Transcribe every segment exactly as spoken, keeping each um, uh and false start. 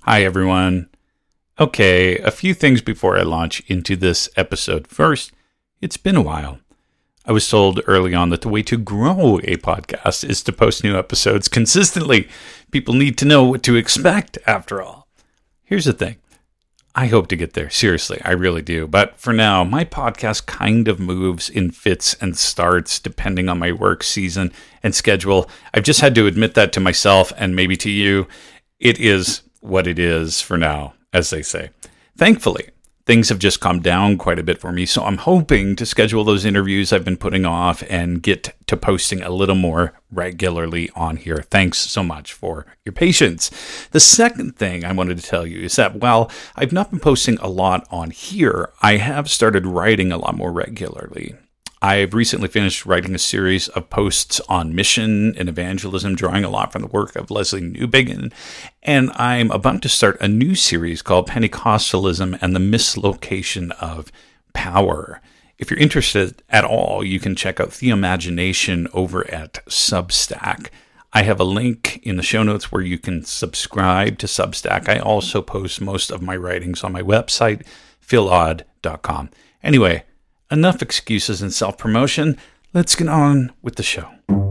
Hi, everyone. Okay, a few things before I launch into this episode. First, it's been a while. I was told early on that the way to grow a podcast is to post new episodes consistently. People need to know what to expect, after all. Here's the thing. I hope to get there. Seriously, I really do. But for now, my podcast kind of moves in fits and starts depending on my work season and schedule. I've just had to admit that to myself and maybe to you. It is what it is for now, as they say. Thankfully, things have just calmed down quite a bit for me, so I'm hoping to schedule those interviews I've been putting off and get to posting a little more regularly on here. Thanks so much for your patience. The second thing I wanted to tell you is that while I've not been posting a lot on here, I have started writing a lot more regularly. I've recently finished writing a series of posts on mission and evangelism, drawing a lot from the work of Leslie Newbigin, and I'm about to start a new series called Pentecostalism and the Mislocation of Power. If you're interested at all, you can check out Theomagination over at Substack. I have a link in the show notes where you can subscribe to Substack. I also post most of my writings on my website, phil odd dot com. Anyway, enough excuses and self-promotion. Let's get on with the show.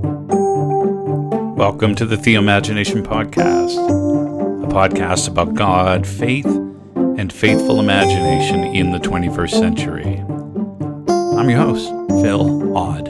Welcome to the Theomagination Podcast, a podcast about God, faith, and faithful imagination in the twenty-first century. I'm your host, Phil Odd.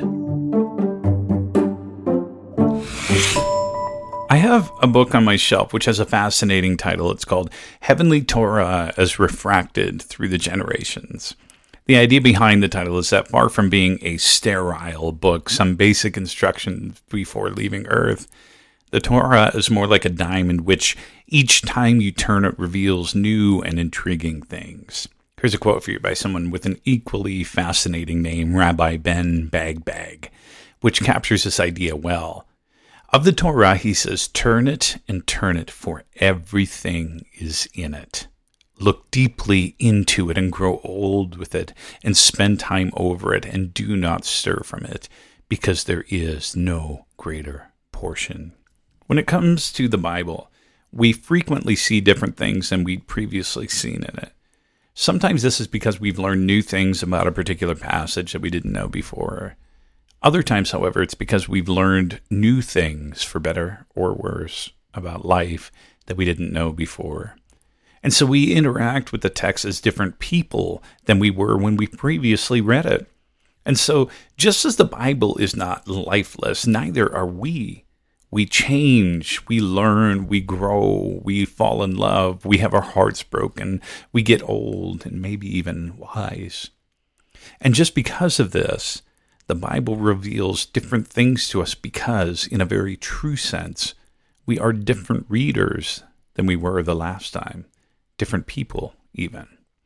I have a book on my shelf which has a fascinating title. It's called Heavenly Torah as Refracted Through the Generations. The idea behind the title is that far from being a sterile book, some basic instructions before leaving Earth, the Torah is more like a diamond which each time you turn it reveals new and intriguing things. Here's a quote for you by someone with an equally fascinating name, Rabbi Ben Bagbag, which captures this idea well. Of the Torah, he says, "Turn it and turn it, for everything is in it. Look deeply into it and grow old with it and spend time over it and do not stir from it, because there is no greater portion." When it comes to the Bible, we frequently see different things than we'd previously seen in it. Sometimes this is because we've learned new things about a particular passage that we didn't know before. Other times, however, it's because we've learned new things, for better or worse, about life that we didn't know before. And so we interact with the text as different people than we were when we previously read it. And so just as the Bible is not lifeless, neither are we. We change, we learn, we grow, we fall in love, we have our hearts broken, we get old and maybe even wise. And just because of this, the Bible reveals different things to us because, in a very true sense, we are different readers than we were the last time. Different people, even.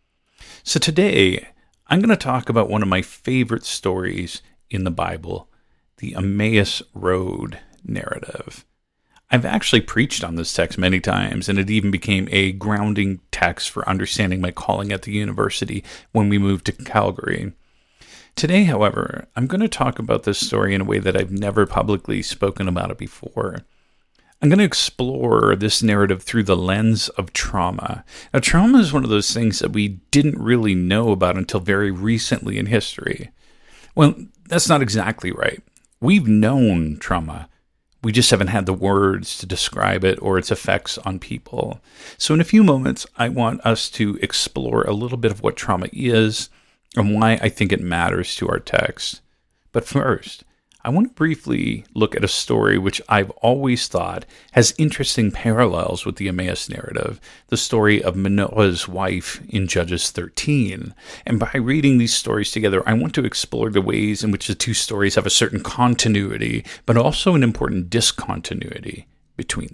So today, I'm going to talk about one of my favorite stories in the Bible, the Emmaus Road narrative. I've actually preached on this text many times, and it even became a grounding text for understanding my calling at the university when we moved to Calgary. Today, however, I'm going to talk about this story in a way that I've never publicly spoken about it before. I'm going to explore this narrative through the lens of trauma. Now, trauma is one of those things that we didn't really know about until very recently in history. Well, that's not exactly right. We've known trauma. We just haven't had the words to describe it or its effects on people. So in a few moments, I want us to explore a little bit of what trauma is and why I think it matters to our text. But first, I want to briefly look at a story which I've always thought has interesting parallels with the Emmaus narrative, the story of Manoah's wife in Judges thirteen. And by reading these stories together, I want to explore the ways in which the two stories have a certain continuity, but also an important discontinuity between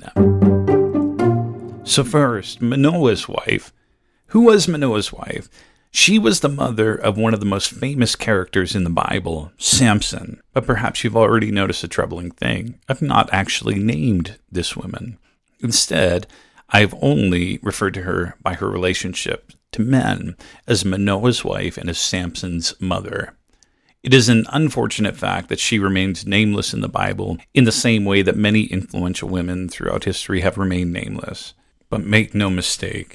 them. So first, Manoah's wife. Who was Manoah's wife? She was the mother of one of the most famous characters in the Bible, Samson. But perhaps you've already noticed a troubling thing. I've not actually named this woman. Instead, I've only referred to her by her relationship to men as Manoah's wife and as Samson's mother. It is an unfortunate fact that she remains nameless in the Bible in the same way that many influential women throughout history have remained nameless. But make no mistake,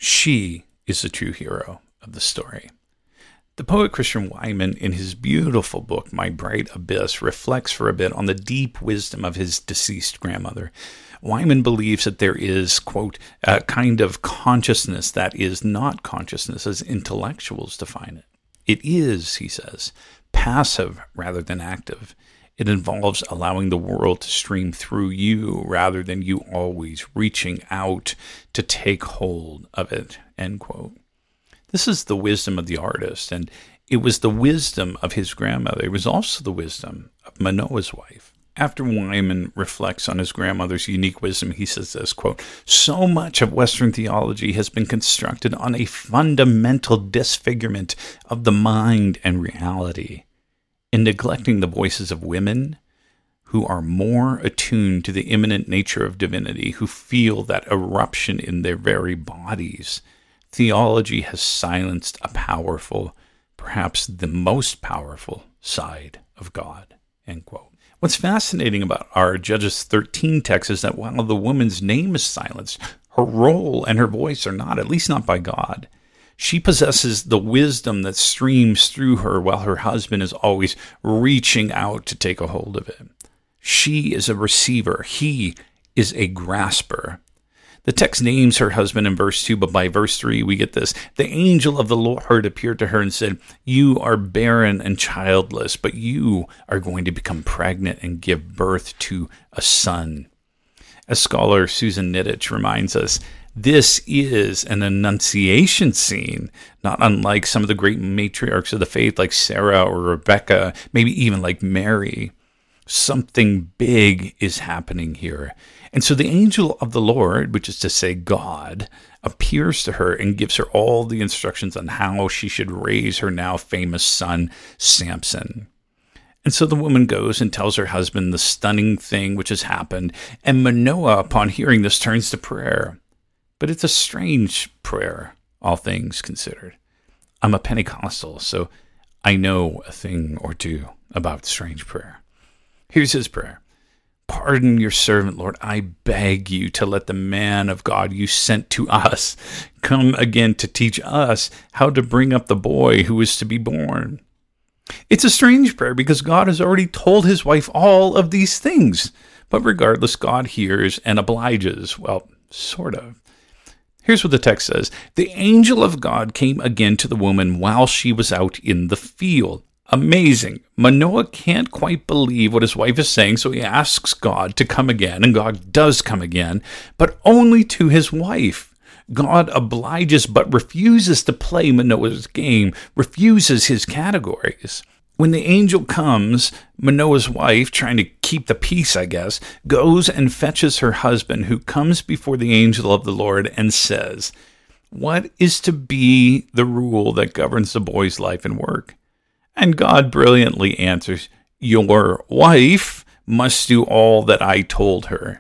she is the true hero of the story. The poet Christian Wiman, in his beautiful book, My Bright Abyss, reflects for a bit on the deep wisdom of his deceased grandmother. Wiman believes that there is, quote, a kind of consciousness that is not consciousness as intellectuals define it. It is, he says, passive rather than active. It involves allowing the world to stream through you rather than you always reaching out to take hold of it, end quote. This is the wisdom of the artist, and it was the wisdom of his grandmother. It was also the wisdom of Manoah's wife. After Wiman reflects on his grandmother's unique wisdom, he says this, quote, "So much of Western theology has been constructed on a fundamental disfigurement of the mind and reality. In neglecting the voices of women who are more attuned to the immanent nature of divinity, who feel that eruption in their very bodies, theology has silenced a powerful, perhaps the most powerful side of God," end quote. What's fascinating about our Judges thirteen text is that while the woman's name is silenced, her role and her voice are not, at least not by God. She possesses the wisdom that streams through her while her husband is always reaching out to take a hold of it. She is a receiver. He is a grasper. The text names her husband in verse two, but by verse three we get this. The angel of the Lord appeared to her and said, "You are barren and childless, but you are going to become pregnant and give birth to a son." As scholar Susan Niditch reminds us, this is an annunciation scene, not unlike some of the great matriarchs of the faith like Sarah or Rebecca, maybe even like Mary. Something big is happening here. And so the angel of the Lord, which is to say God, appears to her and gives her all the instructions on how she should raise her now famous son, Samson. And so the woman goes and tells her husband the stunning thing which has happened, and Manoah, upon hearing this, turns to prayer. But it's a strange prayer, all things considered. I'm a Pentecostal, so I know a thing or two about strange prayer. Here's his prayer. "Pardon your servant, Lord. I beg you to let the man of God you sent to us come again to teach us how to bring up the boy who is to be born." It's a strange prayer because God has already told his wife all of these things. But regardless, God hears and obliges. Well, sort of. Here's what the text says. "The angel of God came again to the woman while she was out in the field." Amazing. Manoah can't quite believe what his wife is saying, so he asks God to come again, and God does come again, but only to his wife. God obliges but refuses to play Manoah's game, refuses his categories. When the angel comes, Manoah's wife, trying to keep the peace, I guess, goes and fetches her husband, who comes before the angel of the Lord and says, "What is to be the rule that governs the boy's life and work?" And God brilliantly answers, "Your wife must do all that I told her."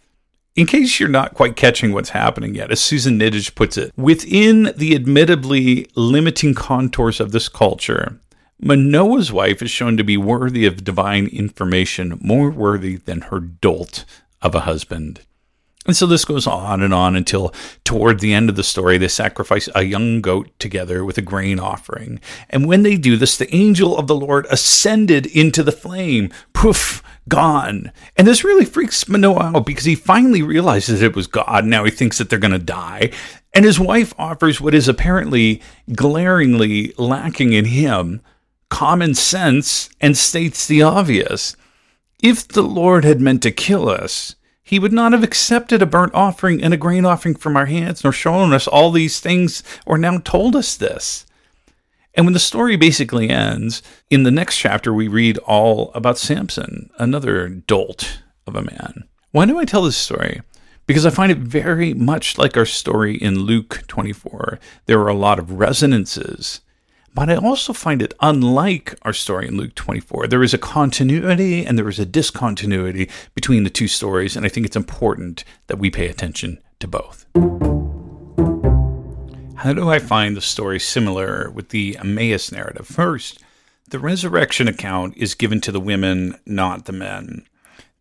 In case you're not quite catching what's happening yet, as Susan Niditch puts it, within the admittedly limiting contours of this culture, Manoah's wife is shown to be worthy of divine information, more worthy than her dolt of a husband. And so this goes on and on until toward the end of the story, they sacrifice a young goat together with a grain offering. And when they do this, the angel of the Lord ascended into the flame. Poof, gone. And this really freaks Manoah out because he finally realizes it was God. Now he thinks that they're going to die. And his wife offers what is apparently glaringly lacking in him, common sense, and states the obvious. If the Lord had meant to kill us, he would not have accepted a burnt offering and a grain offering from our hands, nor shown us all these things, or now told us this. And when the story basically ends, in the next chapter we read all about Samson, another dolt of a man. Why do I tell this story? Because I find it very much like our story in Luke twenty-four. There are a lot of resonances. But I also find it unlike our story in Luke twenty-four. There is a continuity and there is a discontinuity between the two stories, and I think it's important that we pay attention to both. How do I find the story similar with the Emmaus narrative? First, the resurrection account is given to the women, not the men.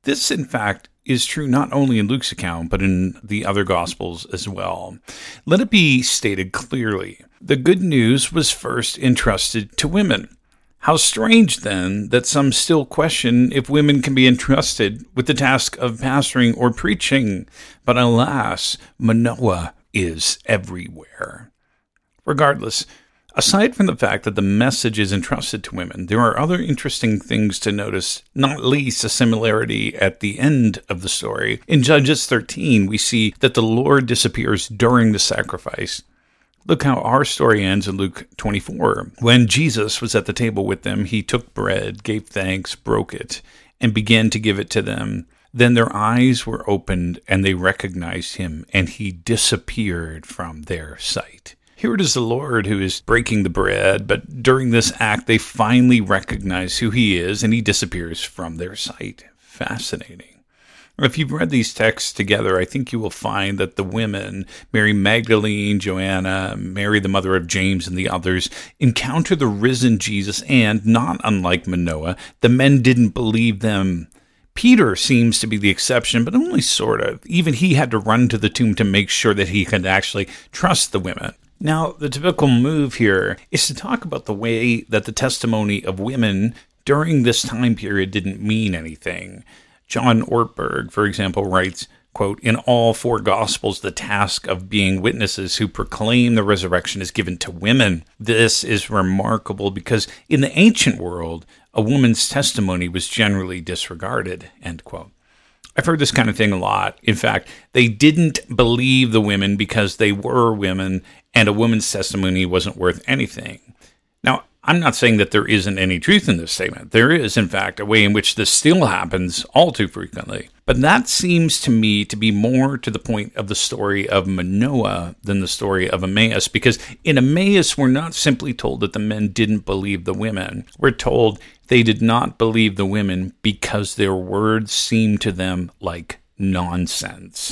This, in fact, is true not only in Luke's account, but in the other Gospels as well. Let it be stated clearly, the good news was first entrusted to women. How strange, then, that some still question if women can be entrusted with the task of pastoring or preaching. But alas, Manoah is everywhere. Regardless, aside from the fact that the message is entrusted to women, there are other interesting things to notice, not least a similarity at the end of the story. In Judges thirteen, we see that the Lord disappears during the sacrifice. Look how our story ends in Luke twenty-four. When Jesus was at the table with them, he took bread, gave thanks, broke it, and began to give it to them. Then their eyes were opened, and they recognized him, and he disappeared from their sight. Here it is the Lord who is breaking the bread, but during this act, they finally recognize who he is, and he disappears from their sight. Fascinating. If you've read these texts together, I think you will find that the women, Mary Magdalene, Joanna, Mary the mother of James, and the others, encounter the risen Jesus, and, not unlike Manoah, the men didn't believe them. Peter seems to be the exception, but only sort of. Even he had to run to the tomb to make sure that he could actually trust the women. Now, the typical move here is to talk about the way that the testimony of women during this time period didn't mean anything. John Ortberg, for example, writes, quote, "In all four Gospels, the task of being witnesses who proclaim the resurrection is given to women. This is remarkable because in the ancient world, a woman's testimony was generally disregarded," end quote. I've heard this kind of thing a lot. In fact, they didn't believe the women because they were women, and a woman's testimony wasn't worth anything. Now, I'm not saying that there isn't any truth in this statement. There is, in fact, a way in which this still happens all too frequently. But that seems to me to be more to the point of the story of Manoah than the story of Emmaus, because in Emmaus, we're not simply told that the men didn't believe the women. We're told they did not believe the women because their words seemed to them like nonsense.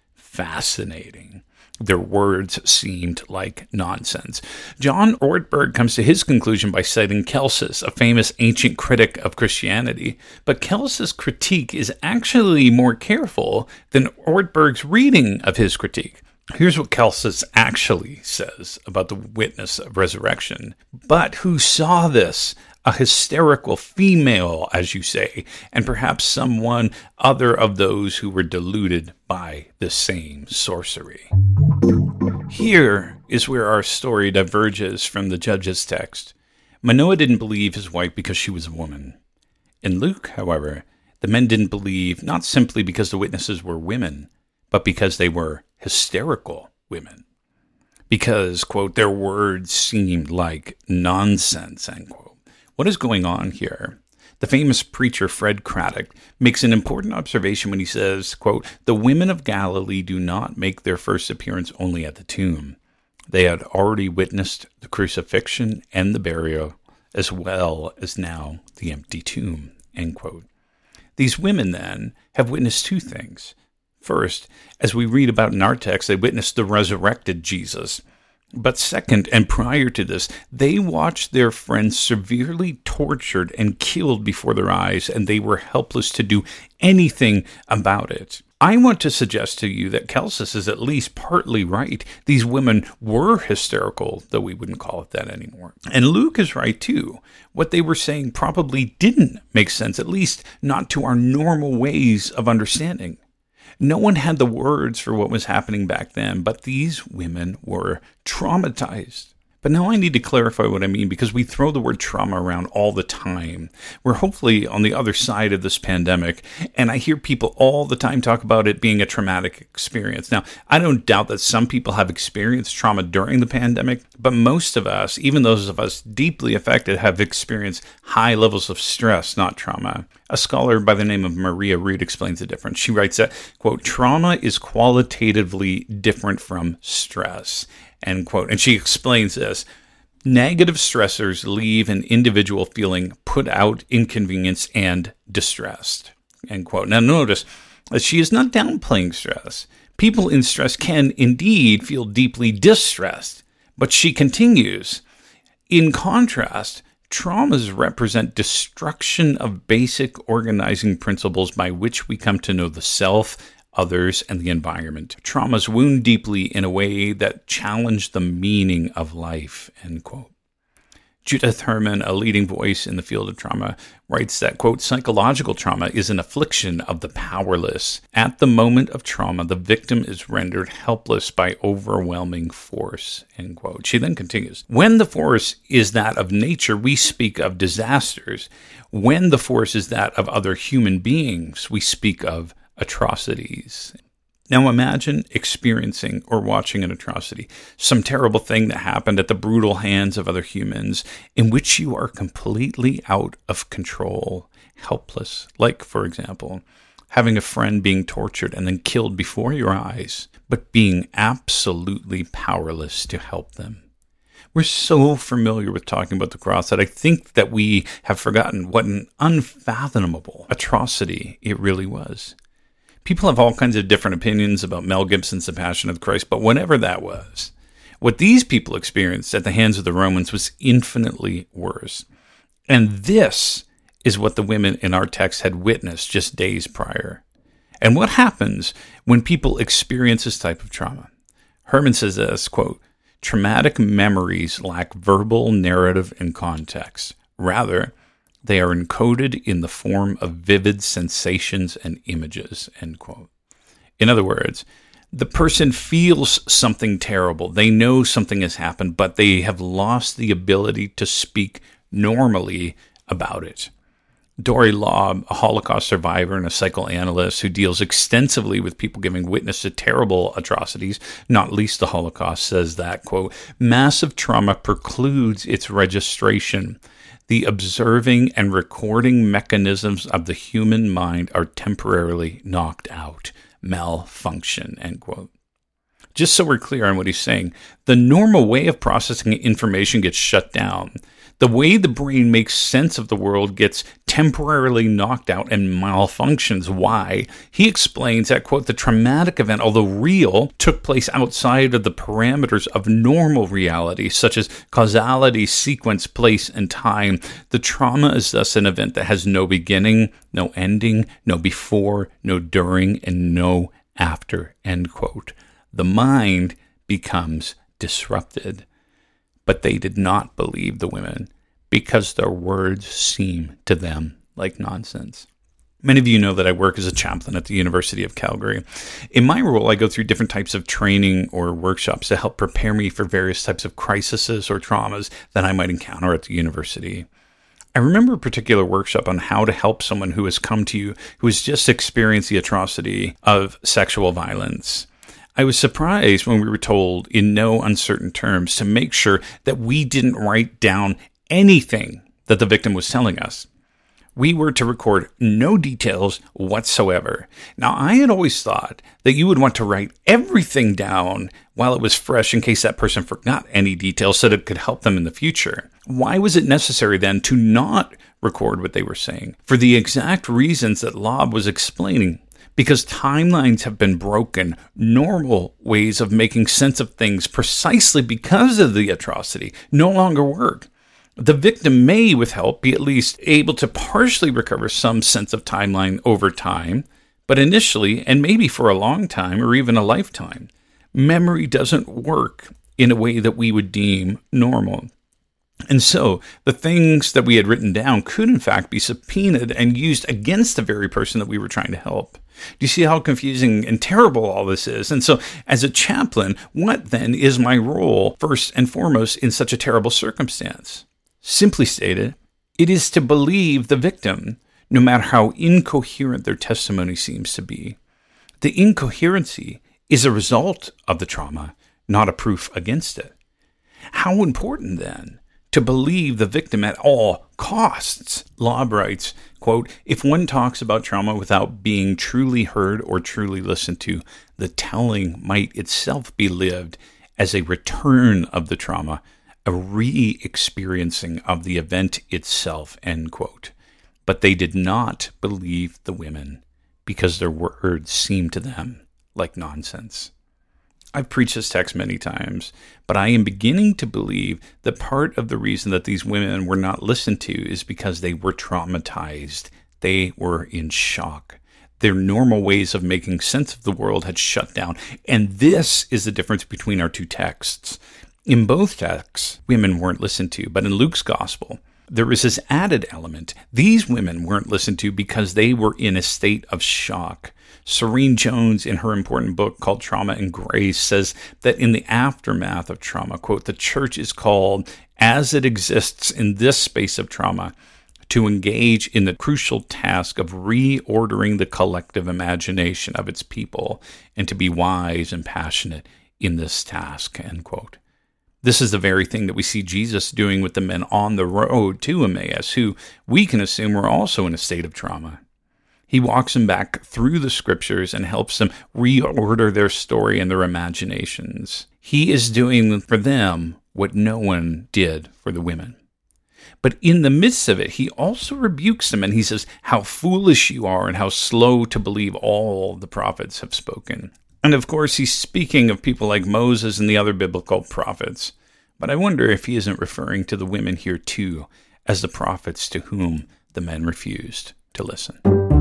Fascinating. Their words seemed like nonsense. John Ortberg comes to his conclusion by citing Celsus, a famous ancient critic of Christianity. But Celsus' critique is actually more careful than Ortberg's reading of his critique. Here's what Celsus actually says about the witness of resurrection. "But who saw this? A hysterical female, as you say, and perhaps someone other of those who were deluded by the same sorcery." Here is where our story diverges from the Judges text. Manoah didn't believe his wife because she was a woman. In Luke, however, the men didn't believe not simply because the witnesses were women, but because they were hysterical women. Because, quote, their words seemed like nonsense, end quote. What is going on here? The famous preacher Fred Craddock makes an important observation when he says, quote, "The women of Galilee do not make their first appearance only at the tomb. They had already witnessed the crucifixion and the burial, as well as now the empty tomb," end quote. These women, then, have witnessed two things. First, as we read about in our text, they witnessed the resurrected Jesus. But second, and prior to this, they watched their friends severely tortured and killed before their eyes, and they were helpless to do anything about it. I want to suggest to you that Celsus is at least partly right. These women were hysterical, though we wouldn't call it that anymore. And Luke is right, too. What they were saying probably didn't make sense, at least not to our normal ways of understanding. No one had the words for what was happening back then, but these women were traumatized. But now I need to clarify what I mean, because we throw the word trauma around all the time. We're hopefully on the other side of this pandemic, and I hear people all the time talk about it being a traumatic experience. Now, I don't doubt that some people have experienced trauma during the pandemic, but most of us, even those of us deeply affected, have experienced high levels of stress, not trauma. A scholar by the name of Maria Reed explains the difference. She writes that, quote, "Trauma is qualitatively different from stress," end quote. And she explains this. Negative stressors leave an individual feeling put out, inconvenienced, and distressed, end quote. Now notice that she is not downplaying stress. People in stress can indeed feel deeply distressed, but she continues. In contrast, Traumas represent destruction of basic organizing principles by which we come to know the self, others, and the environment. Traumas wound deeply in a way that challenge the meaning of life, end quote. Judith Herman, a leading voice in the field of trauma, writes that, quote, psychological trauma is an affliction of the powerless. At the moment of trauma, the victim is rendered helpless by overwhelming force, end quote. She then continues, when the force is that of nature, we speak of disasters. When the force is that of other human beings, we speak of atrocities. Now imagine experiencing or watching an atrocity, some terrible thing that happened at the brutal hands of other humans in which you are completely out of control, helpless. Like, for example, having a friend being tortured and then killed before your eyes, but being absolutely powerless to help them. We're so familiar with talking about the cross that I think that we have forgotten what an unfathomable atrocity it really was. People have all kinds of different opinions about Mel Gibson's The Passion of the Christ, but whatever that was, what these people experienced at the hands of the Romans was infinitely worse. And this is what the women in our text had witnessed just days prior. And what happens when people experience this type of trauma? Herman says this, quote, traumatic memories lack verbal narrative and context. Rather, they are encoded in the form of vivid sensations and images, end quote. In other words, the person feels something terrible. They know something has happened, but they have lost the ability to speak normally about it. Dory Laub, a Holocaust survivor and a psychoanalyst who deals extensively with people giving witness to terrible atrocities, not least the Holocaust, says that, quote, massive trauma precludes its registration. The observing and recording mechanisms of the human mind are temporarily knocked out. Malfunction, end quote. Just so we're clear on what he's saying, the normal way of processing information gets shut down. The way the brain makes sense of the world gets temporarily knocked out and malfunctions. Why? He explains that, quote, the traumatic event, although real, took place outside of the parameters of normal reality, such as causality, sequence, place, and time. The trauma is thus an event that has no beginning, no ending, no before, no during, and no after, end quote. The mind becomes disrupted. But they did not believe the women because their words seemed to them like nonsense. Many of you know that I work as a chaplain at the University of Calgary. In my role, I go through different types of training or workshops to help prepare me for various types of crises or traumas that I might encounter at the university. I remember a particular workshop on how to help someone who has come to you who has just experienced the atrocity of sexual violence. I was surprised when we were told in no uncertain terms to make sure that we didn't write down anything that the victim was telling us. We were to record no details whatsoever. Now, I had always thought that you would want to write everything down while it was fresh in case that person forgot any details so that it could help them in the future. Why was it necessary then to not record what they were saying? For the exact reasons that Laub was explaining. Because timelines have been broken, normal ways of making sense of things precisely because of the atrocity no longer work. The victim may, with help, be at least able to partially recover some sense of timeline over time, but initially, and maybe for a long time or even a lifetime, memory doesn't work in a way that we would deem normal. And so the things that we had written down could in fact be subpoenaed and used against the very person that we were trying to help. Do you see how confusing and terrible all this is? And so as a chaplain, what then is my role first and foremost in such a terrible circumstance? Simply stated, it is to believe the victim, no matter how incoherent their testimony seems to be. The incoherency is a result of the trauma, not a proof against it. How important then to believe the victim at all costs? Laub writes, quote, if one talks about trauma without being truly heard or truly listened to, the telling might itself be lived as a return of the trauma, a re-experiencing of the event itself, end quote. But they did not believe the women because their words seemed to them like nonsense. I've preached this text many times, but I am beginning to believe that part of the reason that these women were not listened to is because they were traumatized. They were in shock. Their normal ways of making sense of the world had shut down. And this is the difference between our two texts. In both texts, women weren't listened to, but in Luke's gospel, there is this added element. These women weren't listened to because they were in a state of shock. Serene Jones, in her important book called Trauma and Grace, says that in the aftermath of trauma, quote, the church is called, as it exists in this space of trauma, to engage in the crucial task of reordering the collective imagination of its people and to be wise and passionate in this task, end quote. This is the very thing that we see Jesus doing with the men on the road to Emmaus, who we can assume were also in a state of trauma. He walks them back through the scriptures and helps them reorder their story and their imaginations. He is doing for them what no one did for the women. But in the midst of it, he also rebukes them, and he says, how foolish you are and how slow to believe all the prophets have spoken. And of course, he's speaking of people like Moses and the other biblical prophets. But I wonder if he isn't referring to the women here too, as the prophets to whom the men refused to listen.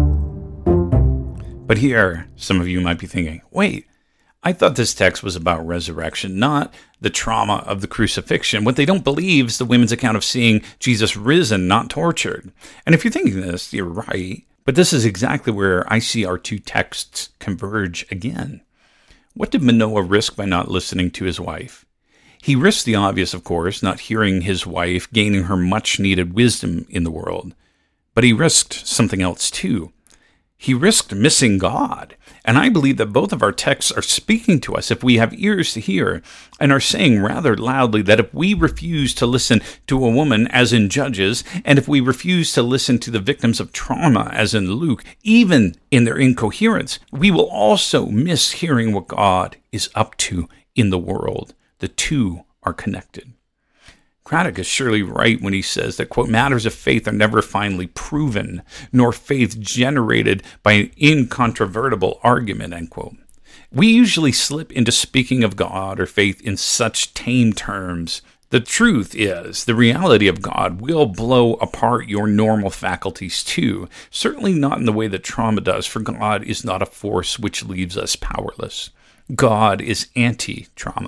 But here, some of you might be thinking, wait, I thought this text was about resurrection, not the trauma of the crucifixion. What they don't believe is the women's account of seeing Jesus risen, not tortured. And if you're thinking this, you're right. But this is exactly where I see our two texts converge again. What did Manoah risk by not listening to his wife? He risked the obvious, of course, not hearing his wife, gaining her much-needed wisdom in the world. But he risked something else too. He risked missing God. And I believe that both of our texts are speaking to us if we have ears to hear, and are saying rather loudly that if we refuse to listen to a woman, as in Judges, and if we refuse to listen to the victims of trauma, as in Luke, even in their incoherence, we will also miss hearing what God is up to in the world. The two are connected. Craddock is surely right when he says that, quote, matters of faith are never finally proven, nor faith generated by an incontrovertible argument, end quote. We usually slip into speaking of God or faith in such tame terms. The truth is, the reality of God will blow apart your normal faculties too, certainly not in the way that trauma does, for God is not a force which leaves us powerless. God is anti-trauma.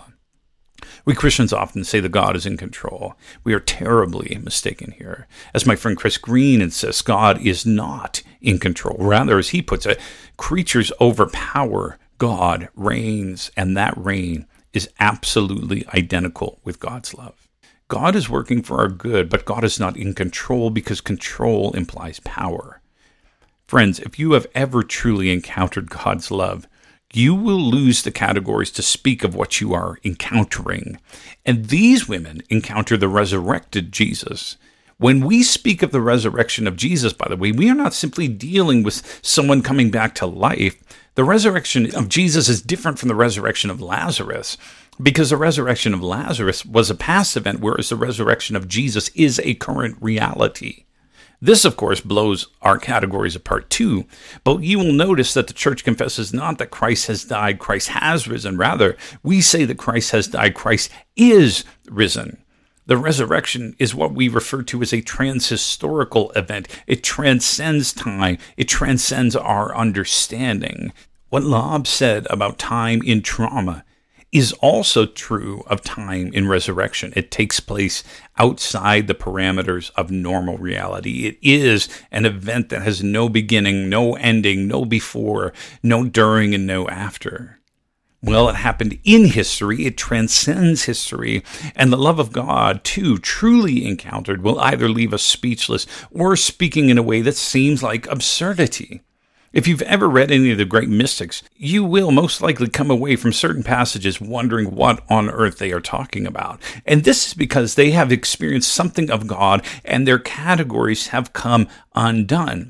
We Christians often say that God is in control. We are terribly mistaken here. As my friend Chris Green insists, God is not in control. Rather, as he puts it, creatures overpower God, reigns, and that reign is absolutely identical with God's love. God is working for our good, but God is not in control because control implies power. Friends, if you have ever truly encountered God's love, you will lose the categories to speak of what you are encountering. And these women encounter the resurrected Jesus. When we speak of the resurrection of Jesus, by the way, we are not simply dealing with someone coming back to life. The resurrection of Jesus is different from the resurrection of Lazarus, because the resurrection of Lazarus was a past event, whereas the resurrection of Jesus is a current reality. This, of course, blows our categories apart too, but you will notice that the church confesses not that Christ has died, Christ has risen. Rather, we say that Christ has died, Christ is risen. The resurrection is what we refer to as a transhistorical event. It transcends time. It transcends our understanding. What Lobb said about time in trauma is also true of time in resurrection. It takes place outside the parameters of normal reality. It is an event that has no beginning, no ending, no before, no during, and no after. Well, it happened in history. It transcends history. And the love of God, too, truly encountered, will either leave us speechless or speaking in a way that seems like absurdity. If you've ever read any of the great mystics, you will most likely come away from certain passages wondering what on earth they are talking about. And this is because they have experienced something of God and their categories have come undone.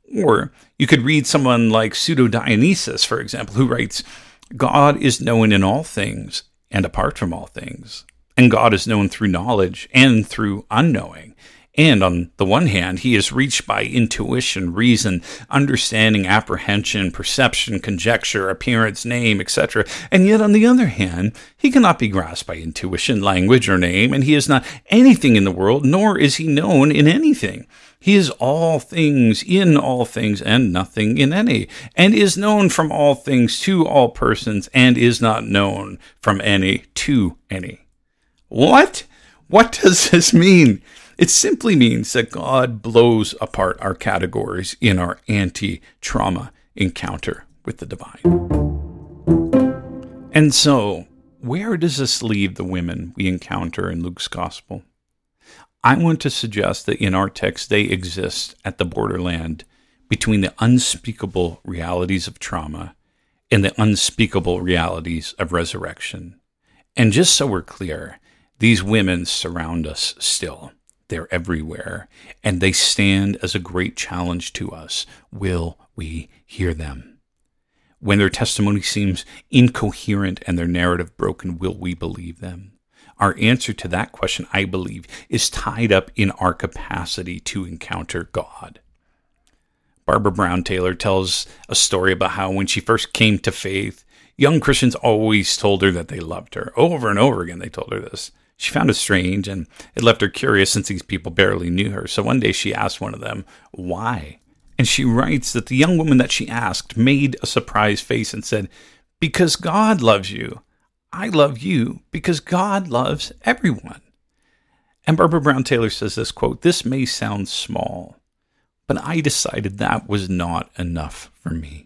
Or you could read someone like Pseudo-Dionysius, for example, who writes, God is known in all things and apart from all things. And God is known through knowledge and through unknowing. And on the one hand, he is reached by intuition, reason, understanding, apprehension, perception, conjecture, appearance, name, et cetera. And yet on the other hand, he cannot be grasped by intuition, language, or name, and he is not anything in the world, nor is he known in anything. He is all things in all things and nothing in any, and is known from all things to all persons, and is not known from any to any. What? What does this mean? It simply means that God blows apart our categories in our anti-trauma encounter with the divine. And so, where does this leave the women we encounter in Luke's gospel? I want to suggest that in our text, they exist at the borderland between the unspeakable realities of trauma and the unspeakable realities of resurrection. And just so we're clear, these women surround us still. They're everywhere, and they stand as a great challenge to us. Will we hear them? When their testimony seems incoherent and their narrative broken, will we believe them? Our answer to that question, I believe, is tied up in our capacity to encounter God. Barbara Brown Taylor tells a story about how when she first came to faith, young Christians always told her that they loved her. Over and over again, they told her this. She found it strange, and it left her curious since these people barely knew her. So one day she asked one of them, why? And she writes that the young woman that she asked made a surprised face and said, because God loves you. I love you because God loves everyone. And Barbara Brown Taylor says this, quote, this may sound small, but I decided that was not enough for me.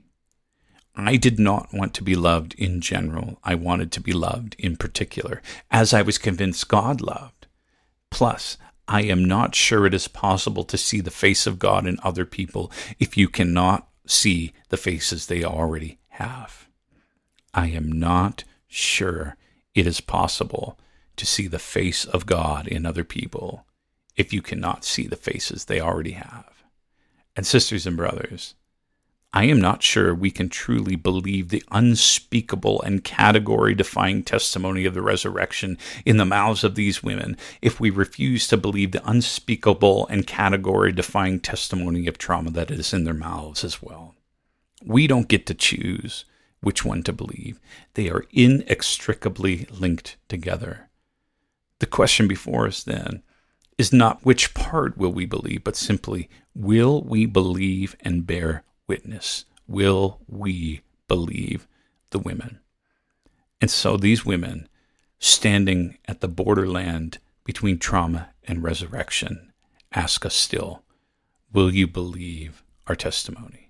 I did not want to be loved in general. I wanted to be loved in particular, as I was convinced God loved. Plus, I am not sure it is possible to see the face of God in other people if you cannot see the faces they already have. I am not sure it is possible to see the face of God in other people if you cannot see the faces they already have. And sisters and brothers, I am not sure we can truly believe the unspeakable and category-defying testimony of the resurrection in the mouths of these women if we refuse to believe the unspeakable and category-defying testimony of trauma that is in their mouths as well. We don't get to choose which one to believe. They are inextricably linked together. The question before us then is not which part will we believe, but simply, will we believe and bear witness? Will we believe the women? And so these women, standing at the borderland between trauma and resurrection, ask us still, will you believe our testimony?